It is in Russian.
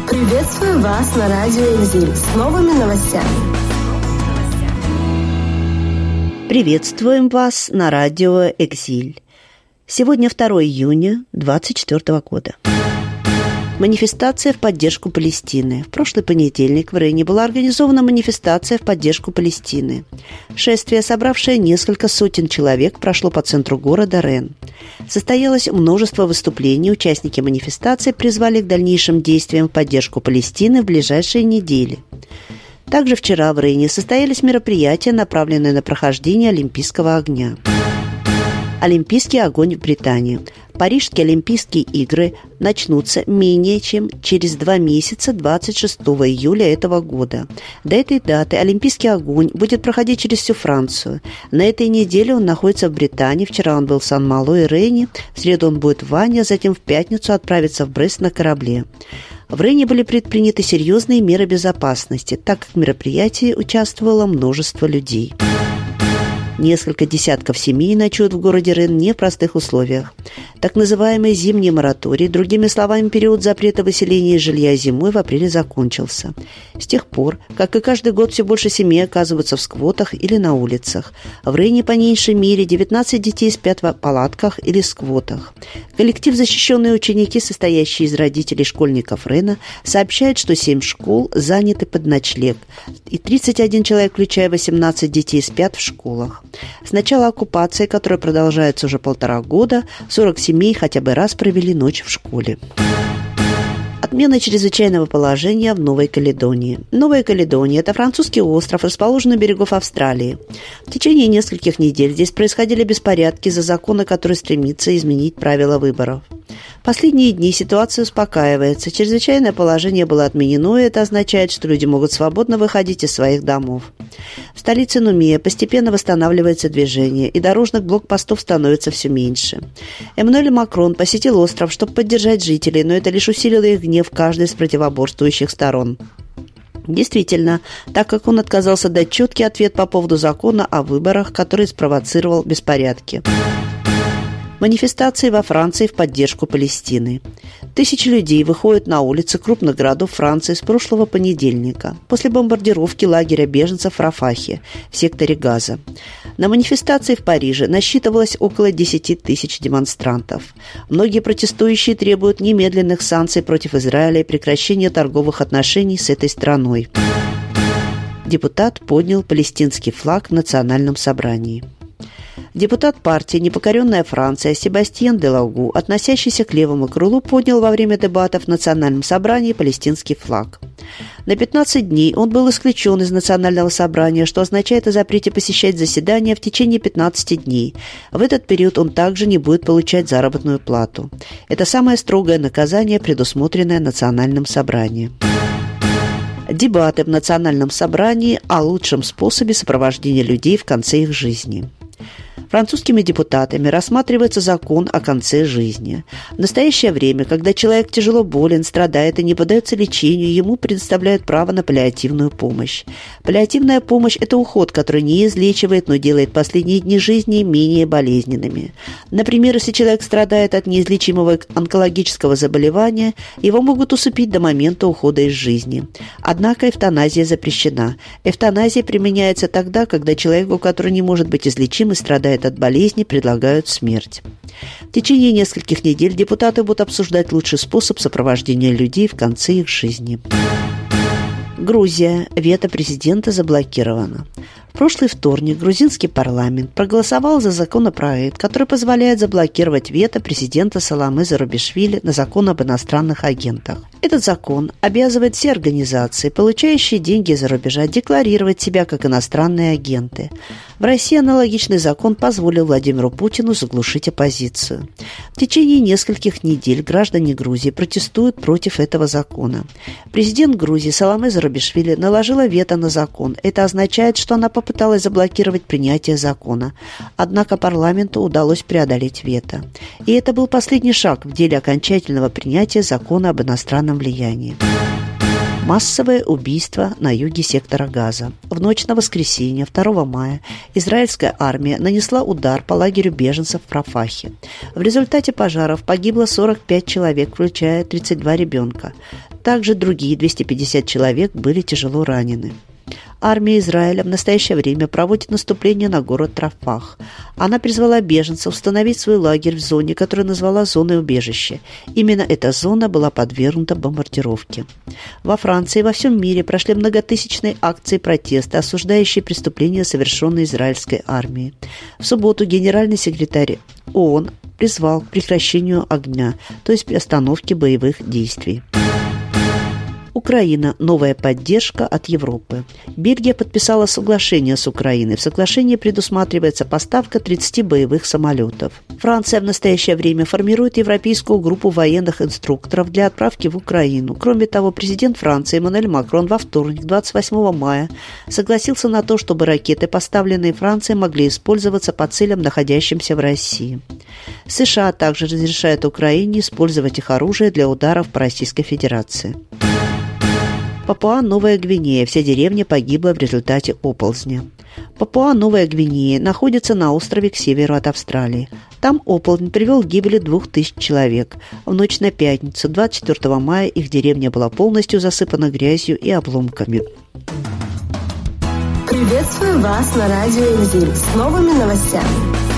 Приветствую вас на радио «Экзиль» с новыми новостями. Приветствуем вас на радио «Экзиль». Сегодня 2 июня 2024 года. Манифестация в поддержку Палестины. В прошлый понедельник в Рейне была организована манифестация в поддержку Палестины. Шествие, собравшее несколько сотен человек, прошло по центру города Рейн. Состоялось множество выступлений. Участники манифестации призвали к дальнейшим действиям в поддержку Палестины в ближайшие недели. Также вчера в Рейне состоялись мероприятия, направленные на прохождение Олимпийского огня. Олимпийский огонь в Британии. Парижские Олимпийские игры начнутся менее чем через 2 месяца, 26 июля этого года. До этой даты Олимпийский огонь будет проходить через всю Францию. На этой неделе он находится в Британии. Вчера он был в Сан-Мало и Рейне. В среду он будет в Ване, а затем в пятницу отправится в Брест на корабле. В Рейне были предприняты серьезные меры безопасности, так как в мероприятии участвовало множество людей. Несколько десятков семей ночуют в городе Рейн в непростых условиях. Так называемый зимний мораторий, другими словами, период запрета выселения из жилья зимой в апреле закончился. С тех пор, как и каждый год, все больше семей оказываются в сквотах или на улицах. В Рейне по меньшей мере 19 детей спят в палатках или сквотах. Коллектив «Защищенные ученики», состоящий из родителей школьников Рейна, сообщает, что 7 школ заняты под ночлег, и 31 человек, включая 18 детей, спят в школах. С начала оккупации, которая продолжается уже 1,5 года, 40 семей хотя бы раз провели ночь в школе. Отмена чрезвычайного положения в Новой Каледонии. Новая Каледония – это французский остров, расположенный у берегов Австралии. В течение нескольких недель здесь происходили беспорядки из-за закона, который стремится изменить правила выборов. В последние дни ситуация успокаивается. Чрезвычайное положение было отменено, и это означает, что люди могут свободно выходить из своих домов. В столице Нумея постепенно восстанавливается движение, и дорожных блокпостов становится все меньше. Эммануэль Макрон посетил остров, чтобы поддержать жителей, но это лишь усилило их гнев каждой из противоборствующих сторон. Действительно, так как он отказался дать четкий ответ по поводу закона о выборах, который спровоцировал беспорядки. Манифестации во Франции в поддержку Палестины. Тысячи людей выходят на улицы крупных городов Франции с прошлого понедельника, после бомбардировки лагеря беженцев в Рафахе, в секторе Газа. На манифестации в Париже насчитывалось около 10 тысяч демонстрантов. Многие протестующие требуют немедленных санкций против Израиля и прекращения торговых отношений с этой страной. Депутат поднял палестинский флаг в национальном собрании. Депутат партии «Непокоренная Франция» Себастьян Делагу, относящийся к левому крылу, поднял во время дебатов в национальном собрании палестинский флаг. На 15 дней он был исключен из национального собрания, что означает о запрете посещать заседания в течение 15 дней. В этот период он также не будет получать заработную плату. Это самое строгое наказание, предусмотренное национальным собранием. Дебаты в национальном собрании о лучшем способе сопровождения людей в конце их жизни. Французскими депутатами рассматривается закон о конце жизни. В настоящее время, когда человек тяжело болен, страдает и не поддается лечению, ему предоставляют право на паллиативную помощь. Паллиативная помощь – это уход, который не излечивает, но делает последние дни жизни менее болезненными. Например, если человек страдает от неизлечимого онкологического заболевания, его могут усыпить до момента ухода из жизни. Однако эвтаназия запрещена. Эвтаназия применяется тогда, когда человеку, который не может быть излечим и страдает от болезни, предлагают смерть. В течение нескольких недель депутаты будут обсуждать лучший способ сопровождения людей в конце их жизни. Грузия. Вето президента заблокировано. В прошлый вторник грузинский парламент проголосовал за законопроект, который позволяет заблокировать вето президента Саламе Зурабишвили на закон об иностранных агентах. Этот закон обязывает все организации, получающие деньги из-за рубежа, декларировать себя как иностранные агенты. В России аналогичный закон позволил Владимиру Путину заглушить оппозицию. В течение нескольких недель граждане Грузии протестуют против этого закона. Президент Грузии Саламе Зурабишвили наложила вето на закон. Это означает, что она попыталась заблокировать принятие закона. Однако парламенту удалось преодолеть вето. И это был последний шаг в деле окончательного принятия закона об иностранном влиянии. Массовое убийство на юге сектора Газа. В ночь на воскресенье, 2 мая, израильская армия нанесла удар по лагерю беженцев в Рафахе. В результате пожаров погибло 45 человек, включая 32 ребенка. Также другие 250 человек были тяжело ранены. Армия Израиля в настоящее время проводит наступление на город Рафах. Она призвала беженцев установить свой лагерь в зоне, которую назвала зоной убежища. Именно эта зона была подвергнута бомбардировке. Во Франции и во всем мире прошли многотысячные акции протеста, осуждающие преступления, совершенные израильской армией. В субботу генеральный секретарь ООН призвал к прекращению огня, то есть приостановке боевых действий. Украина. Новая поддержка от Европы. Бельгия подписала соглашение с Украиной. В соглашении предусматривается поставка 30 боевых самолетов. Франция в настоящее время формирует европейскую группу военных инструкторов для отправки в Украину. Кроме того, президент Франции Эммануэль Макрон во вторник, 28 мая, согласился на то, чтобы ракеты, поставленные Францией, могли использоваться по целям, находящимся в России. США также разрешают Украине использовать их оружие для ударов по Российской Федерации. Папуа-Новая Гвинея. Вся деревня погибла в результате оползня. Папуа-Новая Гвинея находится на острове к северу от Австралии. Там оползень привел к гибели 2000 человек. В ночь на пятницу, 24 мая, их деревня была полностью засыпана грязью и обломками. Приветствую вас на радио «Экзиль» с новыми новостями.